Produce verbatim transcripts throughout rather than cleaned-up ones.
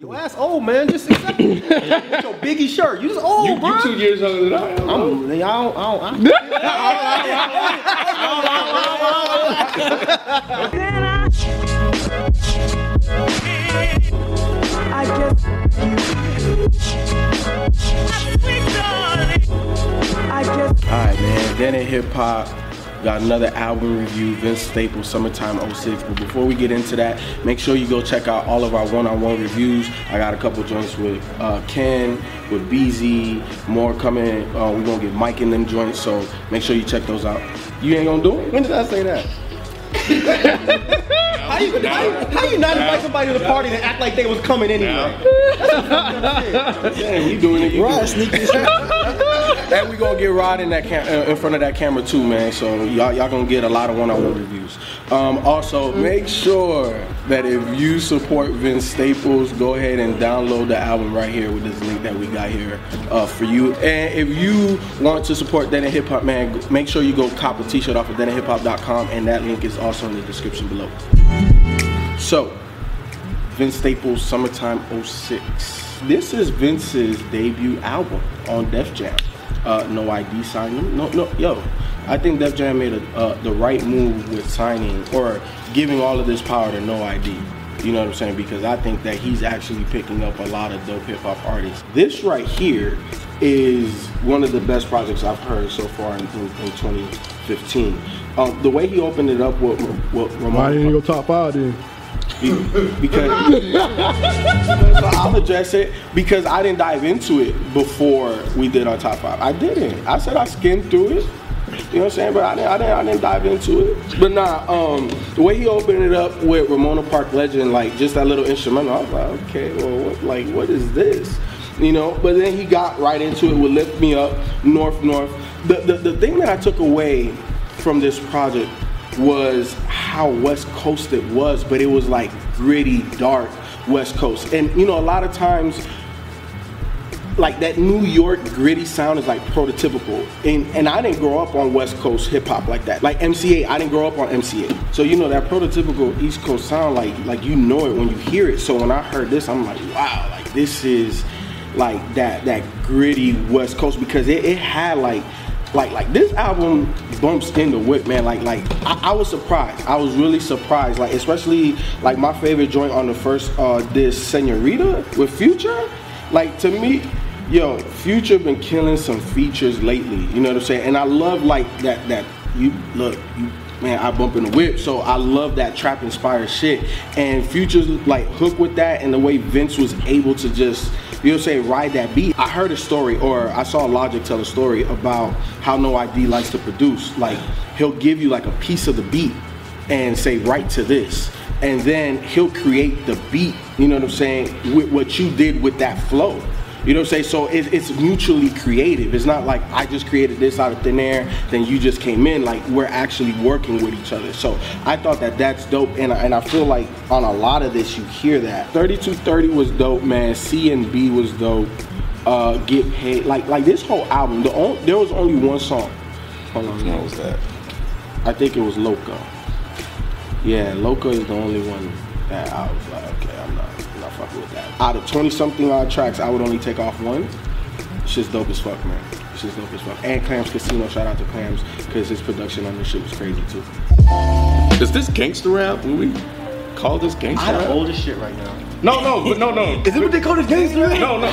Your ass old, man. Just accept it. With your Biggie shirt. You just old, you, bro. You two years younger than I am. I'm, I don't, I don't, I guess I guess. Alright, man. Then in hip hop, got another album review, Vince Staples, Summertime oh six. But before we get into that, make sure you go check out all of our one-on-one reviews. I got a couple joints with uh, Ken, with B Z, more coming. Uh, we're gonna get Mike in them joints, so make sure you check those out. You ain't gonna do it? When did I say that? how, you, how, you, how you not invite somebody to the party and act like they was coming anyway? Damn, we doing it. Right, sneaky. And we gonna get Rod in that cam in front of that camera too, man. So y'all y'all gonna get a lot of one-on-one reviews. Um, also, make sure that if you support Vince Staples, go ahead and download the album right here with this link that we got here uh, for you. And if you want to support Den of Hip Hop, man, make sure you go cop a t-shirt off of den of hip hop dot com, and that link is also in the description below. So, Vince Staples, Summertime oh six. This is Vince's debut album on Def Jam. Uh, no I D signed him. No, no, yo. I think Def Jam made a, uh, the right move with signing or giving all of this power to No I D. You know what I'm saying? Because I think that he's actually picking up a lot of dope hip hop artists. This right here is one of the best projects I've heard so far in, in, in twenty fifteen. Um, the way he opened it up with, with Ramon. Why didn't you go top five then? Because I'll address it because I didn't dive into it before we did our top five. I didn't. I said I skimmed through it. You know what I'm saying? But I didn't. I didn't. I didn't dive into it. But nah. Um, the way he opened it up with Ramona Park Legend, like just that little instrumental, I was like, okay, well, what, like, what is this? You know. But then he got right into it with Lift Me Up, North North. The the the thing that I took away from this project was how West Coast it was, but it was like gritty, dark West Coast. And you know, a lot of times, like that New York gritty sound is like prototypical. And and I didn't grow up on West Coast hip hop like that. Like M C A, I didn't grow up on M C A. So you know that prototypical East Coast sound, like like you know it when you hear it. So when I heard this, I'm like, wow, like this is like that that gritty West Coast, because it, it had like Like, like this album bumps in the whip, man. Like, like I, I was surprised. I was really surprised. Like, especially like my favorite joint on the first uh, this Senorita with Future. Like to me, yo, Future been killing some features lately. You know what I'm saying? And I love like that. That you look, you, man. I bump in the whip, so I love that trap inspired shit. And Future's like hook with that, and the way Vince was able to just, you know what I'm saying, ride that beat. I heard a story, or I saw Logic tell a story about how No I D likes to produce. Like, he'll give you like a piece of the beat and say, write to this. And then he'll create the beat, you know what I'm saying, with what you did with that flow. You know what I'm saying? So it, it's mutually creative. It's not like I just created this out of thin air, then you just came in. Like, we're actually working with each other. So I thought that that's dope, and I, and I feel like on a lot of this you hear that. thirty-two thirty was dope, man. C and B was dope. Uh, Get Paid. Like, like this whole album, the only, there was only one song. Hold on, what was that? I think it was Loca. Yeah, Loca is the only one that I was like, okay, I'm not. With that. Out of twenty something odd tracks, I would only take off one. It's just dope as fuck, man. It's just dope as fuck. And Clams Casino, shout out to Clams, because his production on this shit was crazy too. Is this gangster rap? Will we call this gangster rap? I the oldest shit right now. No, no, but no, no. Is it what they call this gangster rap? No, no.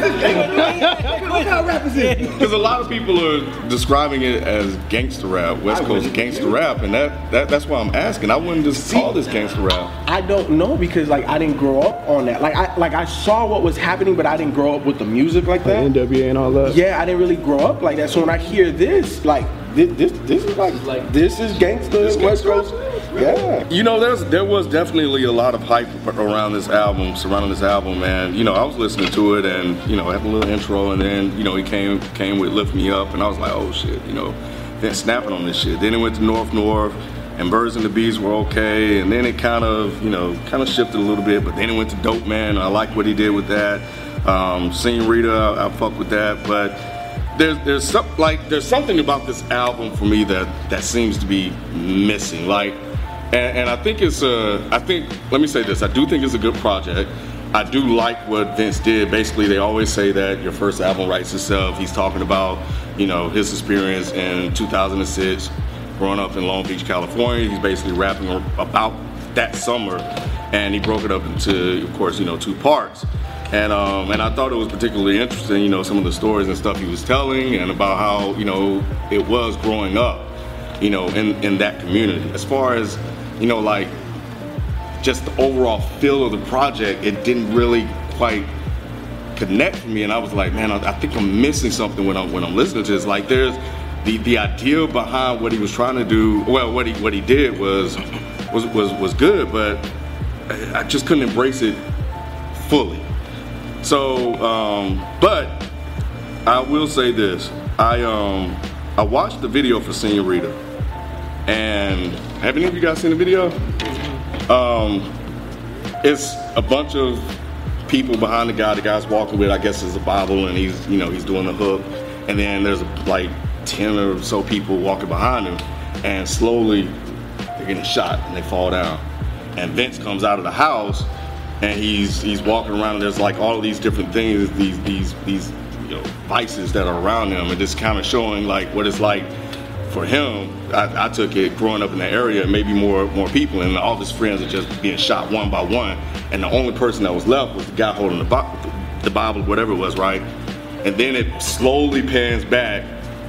What kind of rap is it? Because a lot of people are describing it as gangster rap, West Coast gangster rap, and that, that that's why I'm asking. I wouldn't just call this gangster rap. I don't know, because like I didn't grow up on that. Like I like I saw what was happening, but I didn't grow up with the music like that. N W A and all that. Yeah, I didn't really grow up like that. So when I hear this, like this this, this is like, like this is gangster this West Coast. Yeah. You know, there's there was definitely a lot of hype around this album, surrounding this album, man. You know, I was listening to it, and you know, had a little intro, and then you know, he came came with Lift Me Up, and I was like, oh shit, you know, then snapping on this shit. Then it went to North North, and Birds and the Bees were okay, and then it kind of, you know, kind of shifted a little bit, but then it went to Dope Man. I like what he did with that. Um, Senorita, I, I fuck with that, but there's there's some, like there's something about this album for me that that seems to be missing, like. And, and I think it's a, I think, let me say this, I do think it's a good project. I do like what Vince did. Basically, they always say that your first album writes itself. He's talking about, you know, his experience in two thousand six, growing up in Long Beach, California. He's basically rapping about that summer, and he broke it up into, of course, you know, two parts. And um, and I thought it was particularly interesting, you know, some of the stories and stuff he was telling, and about how, you know, it was growing up, you know, in, in that community. As far as, you know, like, just the overall feel of the project, it didn't really quite connect for me. And I was like, man, I, I think I'm missing something when I'm when I'm listening to this. Like, there's the the idea behind what he was trying to do. Well, what he what he did was was was was good, but I just couldn't embrace it fully. So, um, but I will say this: I um, I watched the video for Senorita, and have any of you guys seen the video? Um, it's a bunch of people behind the guy. The guy's walking with, I guess, is a Bible, and he's, you know, he's doing the hook, and then there's like ten or so people walking behind him, and slowly they're getting shot and they fall down. And Vince comes out of the house, and he's he's walking around, and there's like all of these different things, these these these you know vices that are around him, and just kind of showing like what it's like for him. I, I took it growing up in the area, maybe more more people, and all of his friends are just being shot one by one, and the only person that was left was the guy holding the, the Bible, whatever it was, right? And then it slowly pans back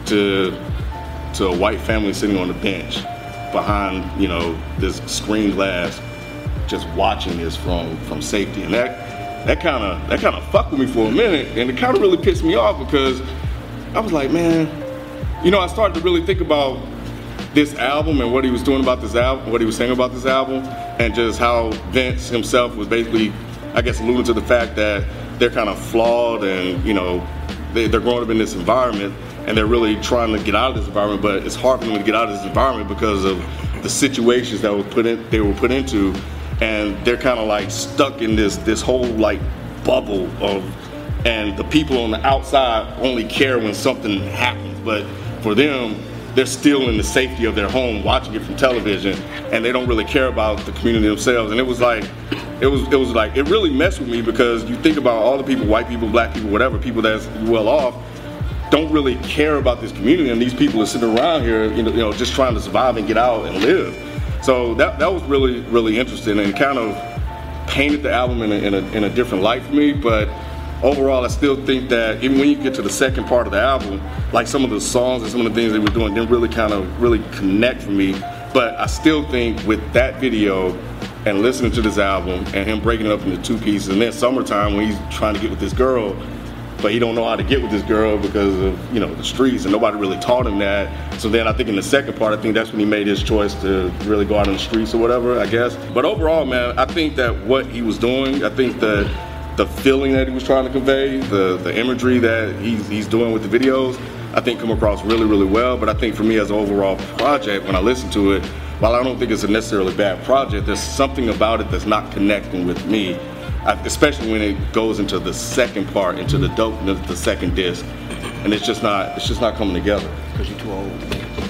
to to a white family sitting on the bench behind, you know, this screen glass, just watching this from from safety. And that that kind of that kind of fucked with me for a minute, and it kind of really pissed me off, because I was like, man, you know, I started to really think about this album and what he was doing about this album, what he was saying about this album, and just how Vince himself was basically, I guess, alluding to the fact that they're kind of flawed, and, you know, they, they're growing up in this environment, and they're really trying to get out of this environment, but it's hard for them to get out of this environment because of the situations that were put in, they were put into, and they're kind of like stuck in this this whole like bubble of, and the people on the outside only care when something happens, but for them, they're still in the safety of their home watching it from television, and they don't really care about the community themselves. And it was like, it was, it was like, it really messed with me, because you think about all the people, white people, black people, whatever, people that's well off, don't really care about this community, and these people are sitting around here, you know, you know, just trying to survive and get out and live. So that that was really, really interesting, and kind of painted the album in a, in a, in a different light for me. But overall, I still think that even when you get to the second part of the album, like some of the songs and some of the things they were doing didn't really kind of really connect for me. But I still think with that video and listening to this album and him breaking it up into two pieces, and then Summertime when he's trying to get with this girl, but he don't know how to get with this girl because of, you know, the streets, and nobody really taught him that. So then I think in the second part, I think that's when he made his choice to really go out in the streets or whatever, I guess. But overall, man, I think that what he was doing, I think that the feeling that he was trying to convey, the the imagery that he's, he's doing with the videos, I think come across really, really well. But I think for me as an overall project, when I listen to it, while I don't think it's a necessarily bad project, there's something about it that's not connecting with me, I, especially when it goes into the second part, into the dope, the, the second disc, and it's just not, it's just not coming together. Because you're too old.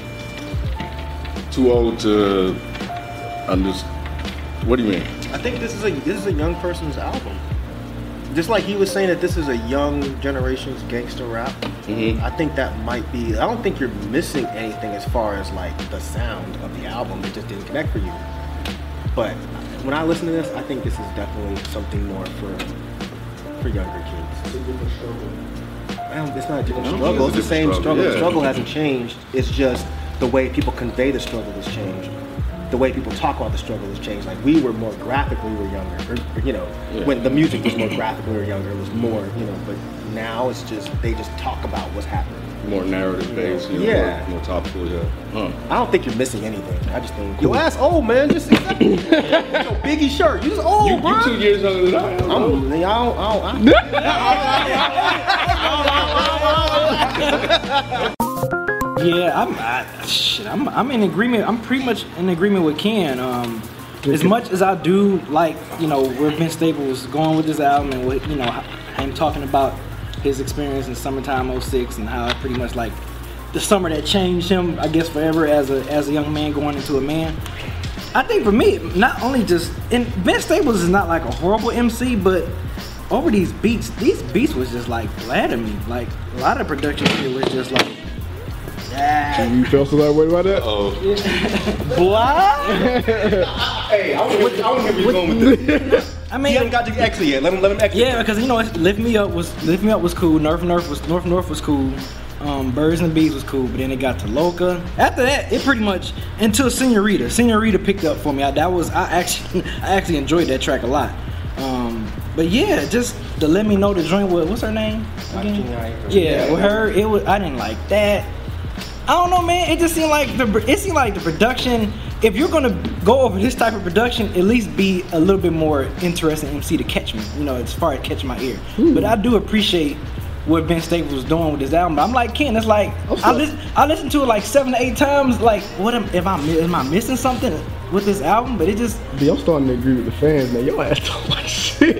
Too old to understand. What do you mean? I think this is a this is a young person's album. Just like he was saying that this is a young generation's gangster rap, mm-hmm. I think that might be, I don't think you're missing anything as far as like the sound of the album. It just didn't connect for you. But when I listen to this, I think this is definitely something more for for younger kids. It's a different struggle. Well, it's not a different struggle. It's the same struggle. struggle. Yeah. The struggle hasn't changed. It's just the way people convey the struggle has changed. The way people talk about the struggle has changed. Like, we were more graphic when we were younger, or, or, you know, yeah. when the music was more graphic when we were younger, it was more, you know, but now it's just, they just talk about what's happening. More narrative based, you know, yeah. more, more topical, yeah. Huh. I don't think you're missing anything. I just think, yo, ass old, man, just accept it. Yo, Biggie shirt, you just old, you, bro. You two years younger than I am. I'm, I don't, I don't, I Yeah, I'm, I, shit, I'm, I'm in agreement. I'm pretty much in agreement with Ken. Um, as much as I do like, you know, where Vince Staples going with this album, and what, you know, him talking about his experience in Summertime oh six, and how pretty much like the summer that changed him, I guess, forever as a as a young man going into a man. I think for me, not only just and Vince Staples is not like a horrible M C, but over these beats, these beats was just like flattering me. Like a lot of production here was just like, yeah. You feel so that way about that? Oh. What? Hey, I want to I hear where you're going with this. I mean, He hasn't got to exit yet. Let him let him exit. yeah, because you know, it's, Lift Me Up was Lift Me Up was cool. Nerf Nerf was North North was cool. Um, Birds and Bees was cool, but then it got to Loca. After that, it pretty much until Senorita. Senorita picked up for me. I, that was I actually I actually enjoyed that track a lot. Um, but yeah, just to let me know the joint with what's her name again? Yeah, with her, it was I didn't like that. I don't know, man. It just seemed like the it seemed like the production. If you're gonna go over this type of production, at least be a little bit more interesting M C to catch me. You know, as far as catching my ear. Ooh. But I do appreciate what Ben Staples was doing with this album. I'm like Ken. It's like I listen, I listened to it like seven to eight times. Like, what am, am I am I missing something with this album? But it just B, I'm starting to agree with the fans, man. Your ass don't like shit.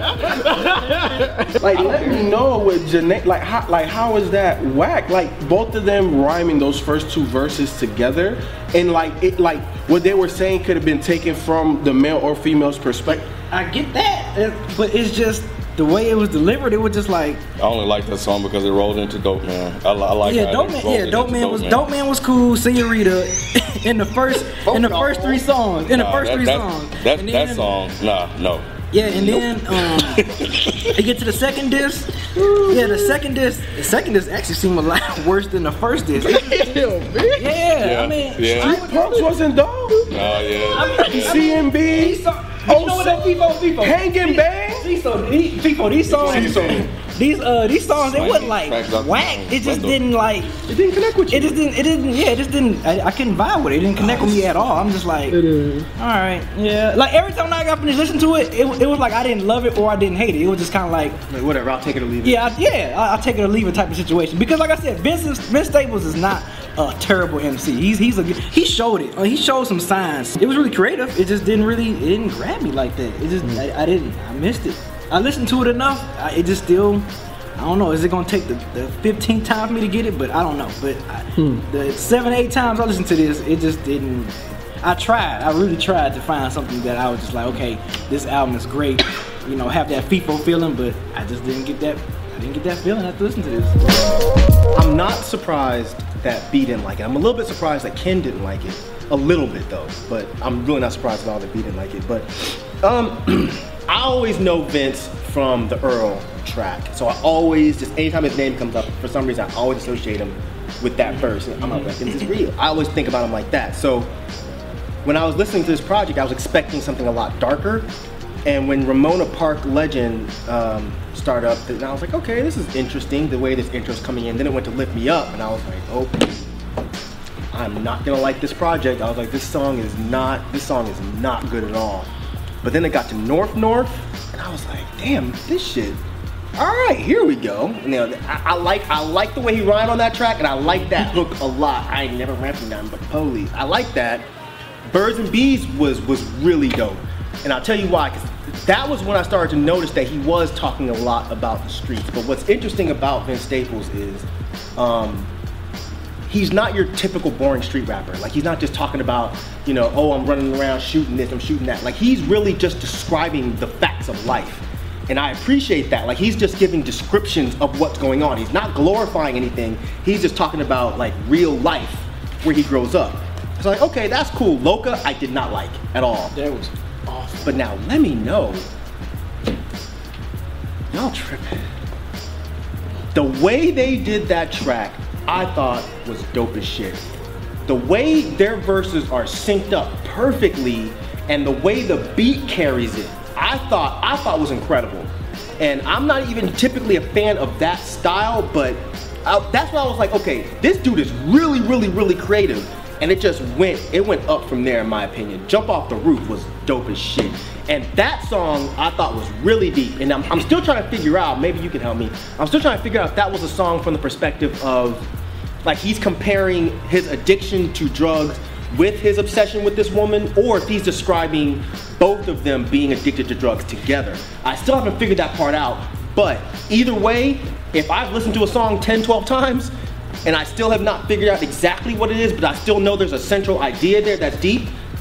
Like, let me know with Janae, like how, like how is that whack? Like both of them rhyming those first two verses together, and like it, like what they were saying could have been taken from the male or female's perspective. I get that, it- but it's just the way it was delivered. It was just like I only like that song because it rolled into Dope Man. I, li- I like yeah, how Dope it Man. rolled Yeah, into Dope Man was Dope Man was cool. Senorita in the first in the first three songs. In the Nah, first that, three that, songs. That, And that then- song, nah, no. Yeah, and then um, you get to the second disc. Yeah, the second disc. The second disc actually seemed a lot worse than the first disc. Damn, man. Yeah, Yeah, I mean, yeah. Street Punks wasn't dope. Oh, yeah. C M B. These songs, you know what that FIFO, FIFO. Hanging Bang. These, so, these, FIFO, these songs, these uh, these songs, they wasn't like Tracks up- whack. It just didn't like. It didn't connect with you. It just didn't. It didn't. Yeah, it just didn't. I, I couldn't vibe with it. It didn't connect with me at all. I'm just like, It is. all right, yeah. Like every time I got finished listening to it, it, it was like I didn't love it or I didn't hate it. It was just kind of like, Like, whatever, I'll take it or leave it. yeah, I, yeah. I, I'll take it or leave it type of situation. Because like I said, Vince Vince Staples is not a terrible M C. He's he's a good- he showed it. Uh, he showed some signs. It was really creative. It just didn't really it didn't grab me like that. It just I, I didn't. I missed it. I listened to it enough. I, it just still. I don't know. Is it gonna take the, the fifteenth time for me to get it? But I don't know. But I, the seven, eight times I listened to this, it just didn't. I tried. I really tried to find something that I was just like, okay, this album is great. You know, have that FIFO feeling, but I just didn't get that. I didn't get that feeling after listening to this. I'm not surprised that B didn't like it. I'm a little bit surprised that Ken didn't like it. A little bit though, but I'm really not surprised at all that B didn't like it. But um, I always know Vince from the Earl track, so I always just anytime his name comes up, for some reason I always associate him with that verse. I'm like, this is real. I always think about him like that. So when I was listening to this project, I was expecting something a lot darker. And when Ramona Park Legend um, started up, and I was like, okay, this is interesting, the way this intro's coming in. Then it went to Lift Me Up, and I was like, oh, I'm not gonna like this project. I was like, this song is not, this song is not good at all. But then it got to North North, and I was like, damn, this shit, all right, here we go. And, you know, I, I like, I like the way he rhymed on that track, and I like that hook a lot. I ain't never rapping nothing but police. I like that. Birds and Bees was was really dope, and I'll tell you why. Cause that was when I started to notice that he was talking a lot about the streets. But what's interesting about Vince Staples is um, he's not your typical boring street rapper. Like, he's not just talking about, you know, oh, I'm running around shooting this, I'm shooting that. Like, he's really just describing the facts of life. And I appreciate that. Like, he's just giving descriptions of what's going on. He's not glorifying anything. He's just talking about, like, real life where he grows up. So, like, okay, that's cool. Loca, I did not like at all. That was awful. But now, let me know. Y'all tripping. The way they did that track, I thought was dope as shit. The way their verses are synced up perfectly, and the way the beat carries it, I thought I thought was incredible. And I'm not even typically a fan of that style, but I, that's why I was like, okay, this dude is really, really, really creative. And it just went, it went up from there in my opinion. Jump Off the Roof was dope as shit. And that song I thought was really deep. And I'm, I'm still trying to figure out, maybe you can help me. I'm still trying to figure out if that was a song from the perspective of, like, he's comparing his addiction to drugs with his obsession with this woman, or if he's describing both of them being addicted to drugs together. I still haven't figured that part out, but either way, if I've listened to a song ten, twelve times, and I still have not figured out exactly what it is, but I still know there's a central idea there that's deep,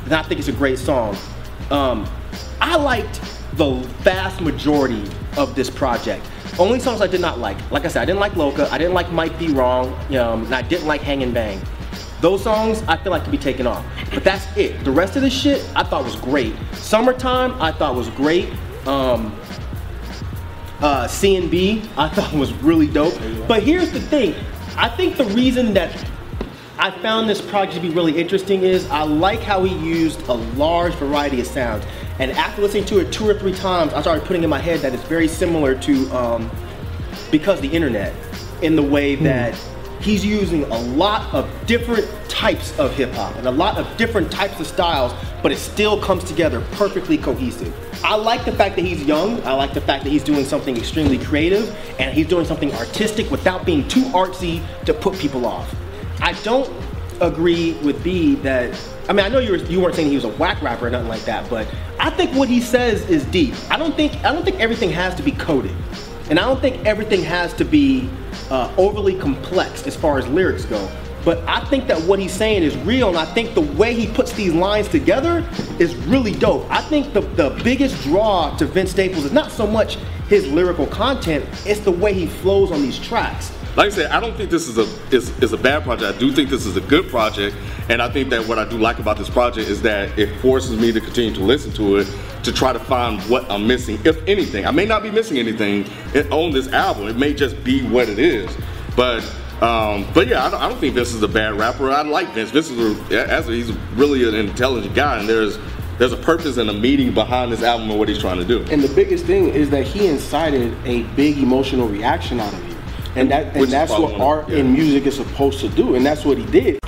and I think it's a great song. Um, I liked the vast majority of this project. Only songs I did not like. Like I said, I didn't like Loca, I didn't like Might Be Wrong, um, and I didn't like Hang and Bang. Those songs I feel like could be taken off. But that's it. The rest of the shit I thought was great. Summertime I thought was great. Um, uh, C and B I thought was really dope. But here's the thing. I think the reason that I found this project to be really interesting is I like how he used a large variety of sounds. And after listening to it two or three times, I started putting in my head that it's very similar to um, Because the Internet, in the way that he's using a lot of different types of hip hop and a lot of different types of styles, but it still comes together perfectly cohesive. I like the fact that he's young. I like the fact that he's doing something extremely creative and he's doing something artistic without being too artsy to put people off. I don't agree with B that, I mean, I know you, were, you weren't saying he was a whack rapper or nothing like that, but I think what he says is deep. I don't think, I don't think everything has to be coded. And I don't think everything has to be uh, overly complex as far as lyrics go. But I think that what he's saying is real, and I think the way he puts these lines together is really dope. I think the, the biggest draw to Vince Staples is not so much his lyrical content, it's the way he flows on these tracks. Like I said, I don't think this is a is, is a bad project. I do think this is a good project, and I think that what I do like about this project is that it forces me to continue to listen to it, to try to find what I'm missing, if anything. I may not be missing anything on this album. It may just be what it is. But um, but yeah, I don't, I don't think Vince is a bad rapper. I like Vince. Vince is a, as a, he's really an intelligent guy, and there's there's a purpose and a meaning behind this album and what he's trying to do. And the biggest thing is that he incited a big emotional reaction out of you. And that and that's what art and music is supposed to do, and that's what he did.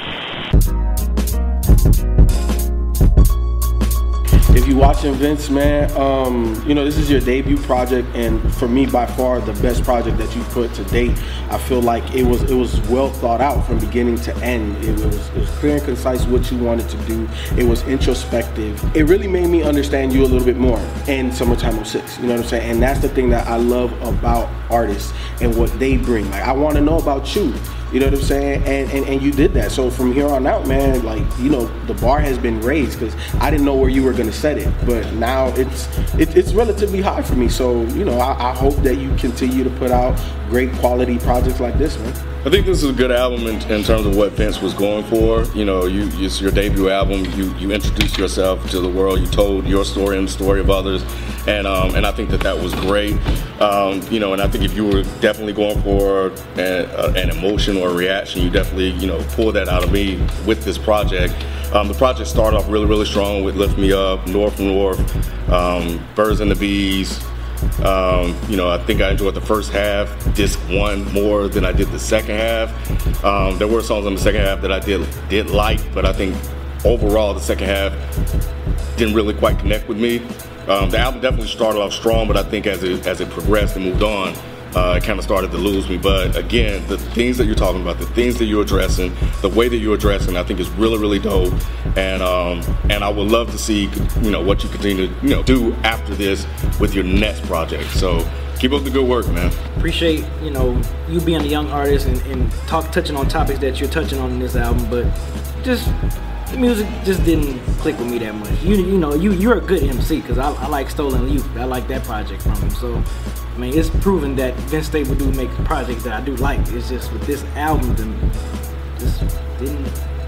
If you're watching Vince, man, um, you know, this is your debut project, and for me, by far, the best project that you've put to date. I feel like it was it was well thought out from beginning to end. It was, it was clear and concise what you wanted to do. It was introspective. It really made me understand you a little bit more in Summertime oh six, you know what I'm saying? And that's the thing that I love about artists and what they bring. Like, I want to know about you. You know what I'm saying? And, and and you did that. So from here on out, man, like, you know, the bar has been raised, because I didn't know where you were gonna set it, but now it's it, it's relatively high for me. So, you know, I, I hope that you continue to put out great quality projects like this, man. I think this is a good album in, in terms of what Vince was going for. You know, you it's your debut album. You you introduced yourself to the world. You told your story and the story of others, and um, and I think that that was great. Um, you know, and I think if you were definitely going for a, a, an emotion or a reaction, you definitely, you know, pulled that out of me with this project. Um, the project started off really, really strong with Lift Me Up, North North, um, Birds and the Bees. Um, you know, I think I enjoyed the first half, disc one, more than I did the second half. Um, there were songs on the second half that I did did like, but I think overall the second half didn't really quite connect with me. Um, the album definitely started off strong, but I think as it as it progressed and moved on, uh, it kind of started to lose me. But again, the things that you're talking about, the things that you're addressing, the way that you're addressing, I think is really, really dope. And um, and I would love to see, you know, what you continue to, you know, do after this with your next project. So keep up the good work, man. Appreciate, you know, you being a young artist and, and talk touching on topics that you're touching on in this album, but just the music just didn't click with me that much. You you know, you you're a good M C, because I, I like Stolen Youth. I like that project from him. So I mean, it's proven that Vince Staples do make projects that I do like. It's just with this album, then just didn't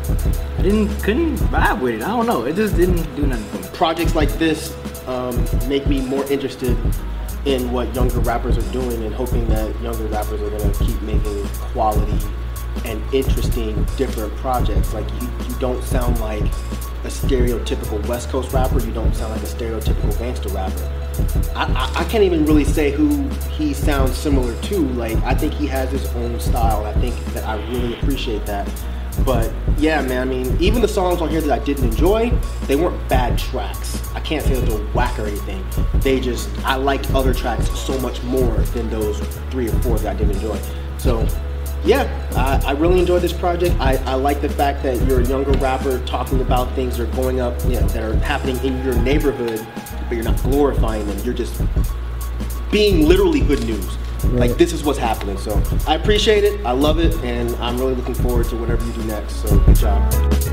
I didn't couldn't vibe with it. I don't know. It just didn't do nothing for me. Projects like this um, make me more interested in what younger rappers are doing, and hoping that younger rappers are gonna keep making quality and interesting, different projects. Like, you, you don't sound like a stereotypical West Coast rapper. You don't sound like a stereotypical gangster rapper. I, I, I can't even really say who he sounds similar to. Like, I think he has his own style, and I think that I really appreciate that. But yeah, man, I mean, even the songs on here that I didn't enjoy, they weren't bad tracks. I can't say that they're whack or anything. They just, I liked other tracks so much more than those three or four that I didn't enjoy. So yeah, I, I really enjoyed this project. I, I like the fact that you're a younger rapper talking about things that are going up, you know, that are happening in your neighborhood, but you're not glorifying them. You're just being literally good news. Right. Like, this is what's happening. So I appreciate it. I love it. And I'm really looking forward to whatever you do next. So good job.